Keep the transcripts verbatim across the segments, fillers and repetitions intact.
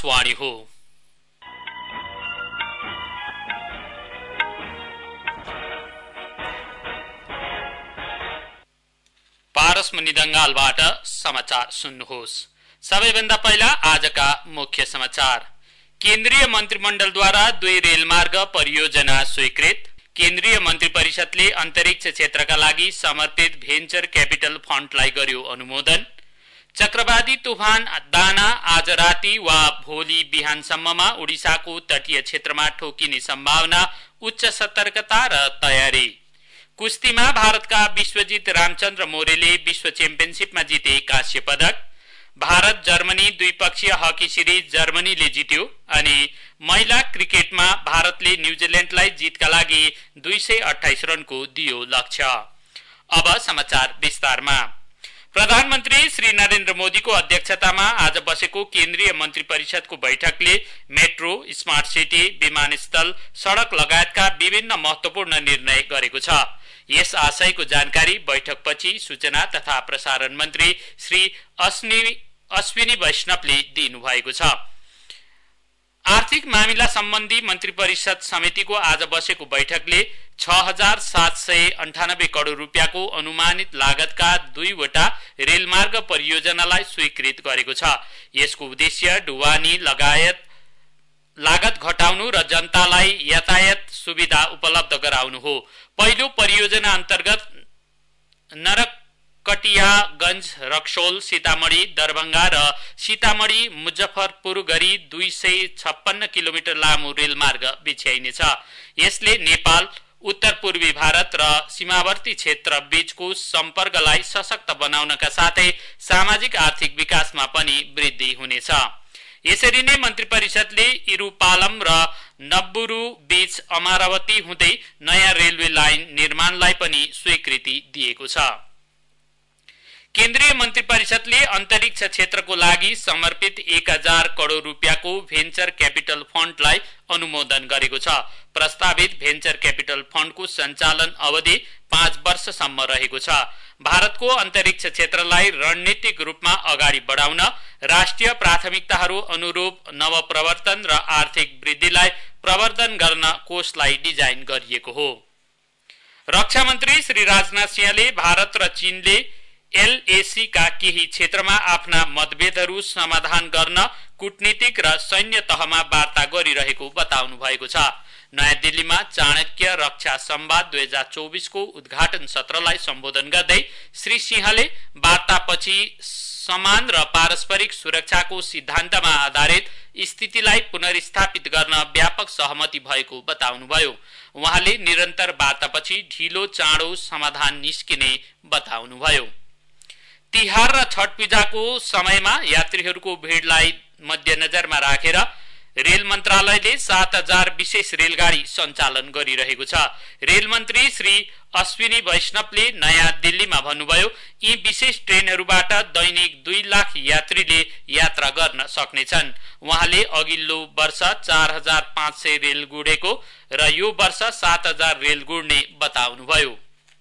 आकाशवाणी हो। पारस मनिदंगालबाट समाचार सुन्नुहोस्। सबैभन्दा पहिला आजका मुख्य समाचार। केन्द्रीय मन्त्रीमण्डलद्वारा दुई रेलमार्ग परियोजना स्वीकृत। केन्द्रीय मन्त्री परिषदले अन्तरिक्ष क्षेत्रका लागि समर्पित भेन्चर क्यापिटल फण्डलाई गर्यो अनुमोदन। चक्रवाती तुफान दाना आज राति वा भोलि बिहानसम्ममा उडिसाको तटीय क्षेत्रमा ठोकिने सम्भावना, उच्च सतर्कता र तयारी। कुस्तीमा भारतका विश्वजित रामचन्द्र मोरेले विश्व च्याम्पियनशिपमा जिते कांस्य पदक। भारत जर्मनी द्विपक्षीय हकी सिरिज जर्मनीले जित्यो। अनि महिला क्रिकेटमा भारतले न्यूजील्याण्डलाई जितका लागि दुई सय अठाइस रनको दियो लक्ष्य। अब समाचार विस्तारमा। प्रधानमन्त्री श्री नरेन्द्र मोदीको अध्यक्षतामा आज बसेको केन्द्रीय मन्त्री परिषदको बैठकले मेट्रो, स्मार्ट सिटी, विमानस्थल, सड़क लगायतका विभिन्न महत्वपूर्ण निर्णय गरेको छ। यस आशयको जानकारी बैठकपछि सूचना तथा प्रसारण मन्त्री श्री अश्विनी वैष्णवले दिनुभएको छ। आर्थिक मामिला सम्बन्धी मन्त्री परिषद समितिको आज बसेको बैठकले छ हजार सात सय अन्ठानब्बे करोड़ रुपियाँको अनुमानित लागतका दुईवटा रेलमार्ग परियोजनालाई स्वीकृत गरेको छ। यसको उद्देश्य ढुवानी लगायत लागत घटाउनु र जनतालाई यातायात सुविधा उपलब्ध गराउनु हो। पहिलो परियोजना अन्तर्गत नरकटियागञ्ज, रक्सौल, सीतामढ़ी, दरभंगा र सीतामढ़ी मुजफ्फरपुर गरी दुई सय छप्पन्न किलोमिटर लामो रेलमार्ग बिछ्याइनेछ। यसले नेपाल, उत्तर पूर्वी भारत र सीमावर्ती क्षेत्र बीचको सम्पर्कलाई सशक्त बनाउनका साथै सामाजिक आर्थिक विकासमा पनि वृद्धि हुनेछ। यसरी नै मन्त्री परिषदले इरुपालम र नब्बुरु बीच अमरावती हुँदै नयाँ रेलवे लाइन निर्माणलाई पनि स्वीकृति दिएको छ। केन्द्रीय मन्त्री परिषदले अन्तरिक्ष क्षेत्रको लागि समर्पित एक हजार करोड़ रुपियाँको भेन्चर क्यापिटल फण्डलाई अनुमोदन गरेको छ। प्रस्तावित भेन्चर क्यापिटल फण्डको सञ्चालन अवधि पाँच वर्षसम्म रहेको छ। भारतको अन्तरिक्ष क्षेत्रलाई रणनीतिक रूपमा अगाडि बढाउन, राष्ट्रिय प्राथमिकताहरू अनुरूप नवप्रवर्तन र आर्थिक वृद्धिलाई प्रवर्धन गर्न कोषलाई डिजाइन गरिएको हो। रक्षा मन्त्री श्री राजनाथ सिंहले भारत र चीनले एलएसी का केही क्षेत्रमा आफ्ना मतभेदहरू समाधान गर्न कूटनीतिक र सैन्य तहमा वार्ता गरिरहेको बताउनु भएको छ। नयाँ दिल्लीमा चाणक्य रक्षा संवाद दुई हजार चौबीस को उद्घाटन सत्रलाई सम्बोधन गर्दै श्री सिंहले वार्तापछि समान र पारस्परिक सुरक्षाको सिद्धान्तमा आधारित स्थितिलाई पुनर्स्थापित गर्न व्यापक सहमति भएको बताउनुभयो। उहाँले निरन्तर वार्तापछि ढिलो चाँडो समाधान निस्किने बताउनुभयो। तिहार र छठ पूजाको समयमा यात्रीहरूको भीड़लाई मध्यनजरमा राखेर रेल मन्त्रालयले सात हजार विशेष रेलगाडी सञ्चालन गरिरहेको छ। रेल मन्त्री श्री अश्विनी वैष्णवले नयाँ दिल्लीमा भन्नुभयो, यी विशेष ट्रेनहरूबाट दैनिक दुई लाख यात्रीले यात्रा गर्न सक्नेछन्। उहाँले अघिल्लो वर्ष चार हजार पाँच सय रेल गुडेको र यो वर्ष सात हजार रेल गुड्ने बताउनुभयो।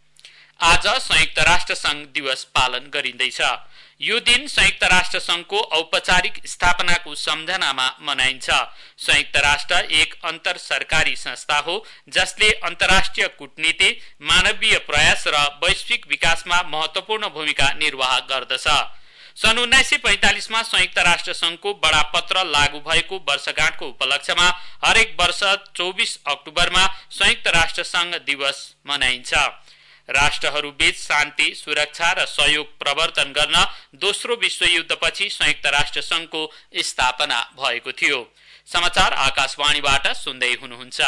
आज संयुक्त राष्ट्र संघ दिवस पालन गरिँदैछ। यो दिन संयुक्त राष्ट्र संघको औपचारिक स्थापनाको सम्झनामा मनाइन्छ। संयुक्त राष्ट्र एक अन्तर सरकारी संस्था हो जसले अन्तर्राष्ट्रिय कूटनीति, मानवीय प्रयास र वैश्विक विकासमा महत्वपूर्ण भूमिका निर्वाह गर्दछ। सन् उन्नाइस सय पैंतालीस मा संयुक्त राष्ट्र संघको बडापत्र लागू भएको वर्षगाँठको उपलक्ष्यमा हरेक वर्ष चौबीस अक्टोबरमा संयुक्त राष्ट्र संघ दिवस मनाइन्छ। राष्ट्रहरूबीच शान्ति, सुरक्षा र सहयोग प्रवर्तन गर्न दोस्रो विश्वयुद्धपछि संयुक्त राष्ट्र संघको स्थापना भएको थियो। समाचार आकाशवाणीबाट सुन्दै हुनुहुन्छ।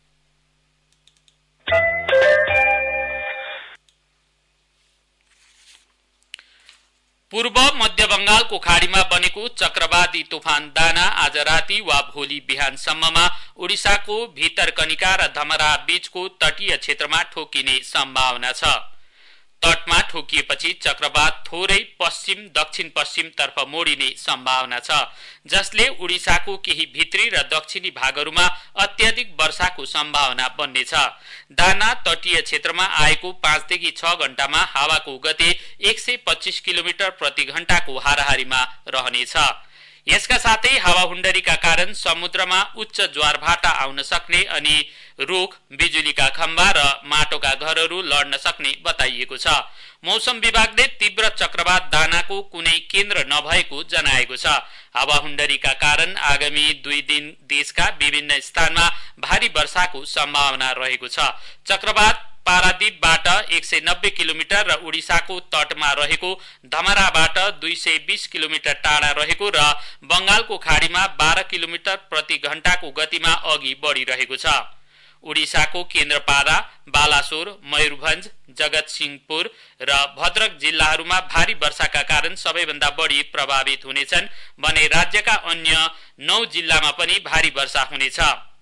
पूर्व मध्य बंगालको खाडीमा बनेको चक्रवाती तुफान दाना आज राति वा भोलि बिहानसम्ममा उडिसाको भितरकनिका र धमरा बीचको तटीय क्षेत्रमा ठोकिने सम्भावना छ। तटमा ठोकिएपछि चक्रवात थोरै पश्चिम दक्षिण पश्चिम तर्फ मोडिने सम्भावना छ, जसले उडिसाको केही भित्री र दक्षिणी भागहरूमा अत्याधिक वर्षाको सम्भावना बन्नेछ। दाना तटीय क्षेत्रमा आएको पाँच देखि छ घण्टामा हावाको गति एक सय पच्चीस किलोमिटर प्रति घण्टाको हाराहारीमा रहनेछ। यसका साथै हावाहुण्डरीका कारण समुद्रमा उच्च ज्वारभाटा आउन सक्ने अनि रुख, बिजुलीका खम्बा र माटोका घरहरू लड्न सक्ने बताइएको छ। मौसम विभागले तीव्र चक्रवात दानाको कुनै केन्द्र नभएको जनाएको छ। हावाहुण्डरीका कारण आगामी दुई दिन देशका विभिन्न स्थानमा भारी वर्षाको सम्भावना रहेको छ। चक्रवात पारादीपबाट एक सय नब्बे किलोमिटर र उडिसाको तटमा रहेको धमराबाट दुई सय बीस किलोमिटर टाढा रहेको र बंगालको खाडीमा बाह्र किलोमिटर प्रति घण्टाको गतिमा अघि बढिरहेको छ। उडिसाको केन्द्रपाड़ा, बालासोर, मयूरभञ्ज, जगतसिंहपुर र भद्रक जिल्लाहरूमा भारी वर्षाका कारण सबैभन्दा बढी प्रभावित हुनेछन् भने राज्यका अन्य नौ जिल्लामा पनि भारी वर्षा हुनेछ।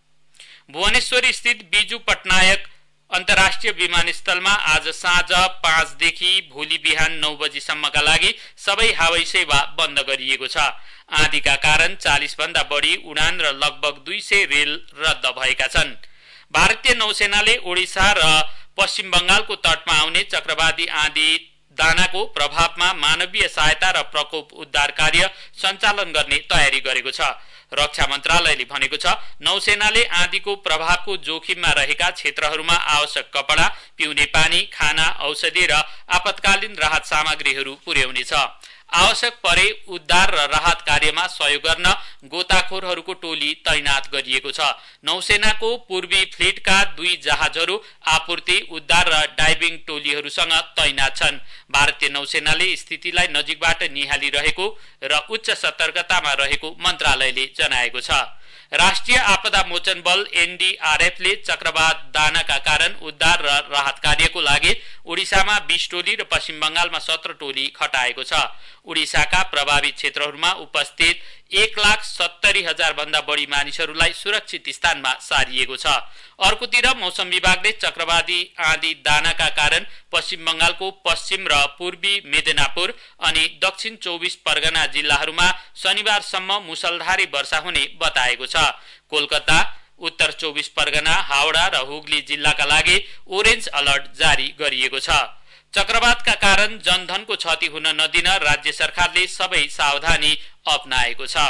भुवनेश्वर स्थित बिजु पटनायक अन्तर्राष्ट्रिय विमानस्थलमा आज साँझ पाँच देखि भोलि बिहान नौ बजीसम्मका लागि सबै हवाई सेवा बन्द गरिएको छ। आँधीका कारण चालीस भन्दा बढी उडान र लगभग दुई सय रेल रद्द भएका छन्। भारतीय नौसेनाले ओडिसा र पश्चिम बंगालको तटमा आउने चक्रवाती आँधी दानाको प्रभावमा मानवीय सहायता र प्रकोप उद्धार कार्य सञ्चालन गर्ने तयारी गरेको छ। रक्षा मन्त्रालयले भनेको छ, नौसेनाले आँधीको प्रभावको जोखिममा रहेका क्षेत्रहरूमा आवश्यक कपडा, पिउने पानी, खाना, औषधि र आपतकालीन राहत सामग्रीहरू पुर्याउनेछ। आवश्यक परे उद्धार र राहत कार्यमा सहयोग गर्न गोताखोरहरूको टोली तैनात गरिएको छ। नौसेनाको पूर्वी फ्लिटका दुई जहाजहरू आपूर्ति, उद्धार र डाइभिङ टोलीहरूसँग तैनात छन्। भारतीय नौसेनाले स्थितिलाई नजिकबाट निहालिरहेको र उच्च सतर्कतामा रहेको मन्त्रालयले जनाएको छ। राष्ट्रिय आपदा मोचन बल एनडीआरएफले चक्रवात दानाका कारण उद्धार र राहत कार्यको लागि उडिसामा बीस टोली र पश्चिम बंगालमा सत्र टोली खटाएको छ। उडिसाका प्रभावित क्षेत्रहरूमा उपस्थित एक लाख सत्तरी हजार भन्दा बढी मानिसहरूलाई सुरक्षित स्थानमा सारिएको छ। अर्कोतिर मौसम विभागले चक्रवाती आँधी दानाका कारण पश्चिम बंगालको पश्चिम र पूर्वी मेदिनीपुर अनि दक्षिण चौबिस परगना जिल्लाहरूमा शनिबारसम्म मुसलधारे वर्षा हुने बताएको छ। कोलकाता, उत्तर चौबिस परगना, हावडा र हुगली जिल्लाका लागि ओरेन्ज अलर्ट जारी गरिएको छ। चक्रवातका कारण जनधनको क्षति हुन नदिन राज्य सरकारले सबै सावधानी अपनाएको छ।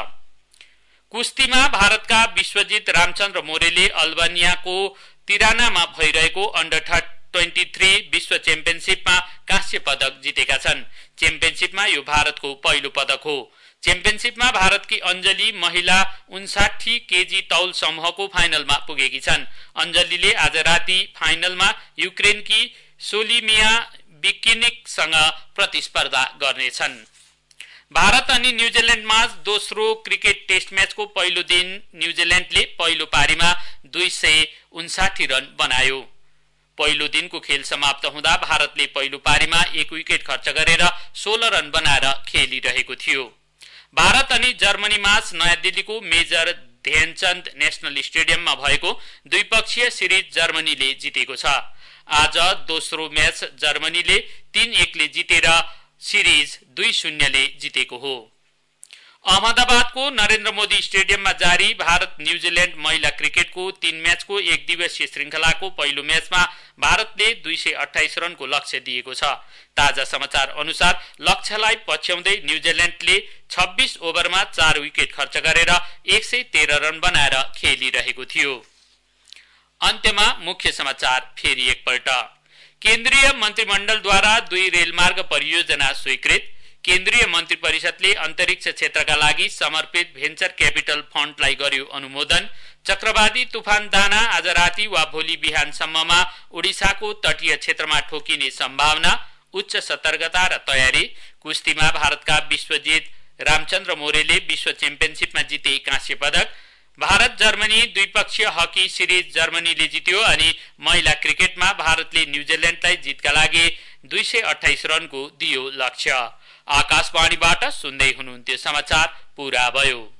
कुस्तीमा भारतका विश्वजित रामचन्द्र मोरेले अल्बानियाको तिरानामा भइरहेको अन्डर तेइस विश्व च्याम्पियनशिपमा कांस्य पदक जितेका छन्। च्याम्पियनशिपमा यो भारतको पहिलो पदक हो। च्याम्पियनशिपमा भारतकी अञ्जली महिला उन्साठी केजी तौल समूहको फाइनलमा पुगेकी छन्। अञ्जलीले आज राति फाइनलमा युक्रेनकी सोलिमिया बिकिनिकसँग प्रतिस्पर्धा गर्नेछन्। भारत अनि न्यूजील्याण्ड माझ दोस्रो क्रिकेट टेस्ट म्याचको पहिलो दिन न्यूजील्याण्डले पहिलो पारीमा दुई सय उन्साठी रन बनायो। पहिलो दिनको खेल समाप्त हुँदा भारतले पहिलो पारीमा एक विकेट खर्च गरेर सोह्र रन बनाएर खेलिरहेको थियो। भारत अनि जर्मनी माझ नयाँ दिल्लीको मेजर ध्यानचन्द नेशनल स्टेडियममा भएको द्विपक्षीय सिरिज जर्मनीले जितेको छ। आज दोस्रो म्याच जर्मनीले तीन एकले जितेर सिरिज दुई शून्यले जितेको हो। अहमदाबादको नरेन्द्र मोदी स्टेडियममा जारी भारत न्यूजील्याण्ड महिला क्रिकेटको तीन म्याचको एक दिवसीय श्रृंखलाको पहिलो म्याचमा भारतले दुई सय अठाइस रनको लक्ष्य दिएको छ। ताजा समाचार अनुसार लक्ष्यलाई पछ्याउँदै न्यूजील्याण्डले छब्बीस ओभरमा चार विकेट खर्च गरेर एक सय तेह्र रन बनाएर खेलिरहेको थियो। अन्त्यमा मुख्य समाचार फेरि एकपल्ट। केन्द्रीय मन्त्रीमण्डलद्वारा दुई रेलमार्ग परियोजना स्वीकृत। केन्द्रीय मन्त्री परिषदले अन्तरिक्ष क्षेत्रका लागि समर्पित भेन्चर क्यापिटल फण्डलाई गर्यो अनुमोदन। चक्रवाती तुफान दाना आज राति वा भोलि बिहानसम्ममा उडिसाको तटीय क्षेत्रमा ठोकिने सम्भावना। उच्च सतर्कता र तयारी। कुस्तीमा भारतका विश्वजित रामचन्द्र मोरेले विश्व च्याम्पियनशिपमा जिते कांस्य पदक। भारत जर्मनी द्विपक्षीय हकी सिरिज जर्मनीले जित्यो अनि महिला क्रिकेटमा भारतले न्यूजील्याण्डलाई जितका लागि दुई सय अठाइस रनको दियो लक्ष्य। आकाशवाणीबाट सुन्दै हुनुहुन्थ्यो समाचार पूरा भयो।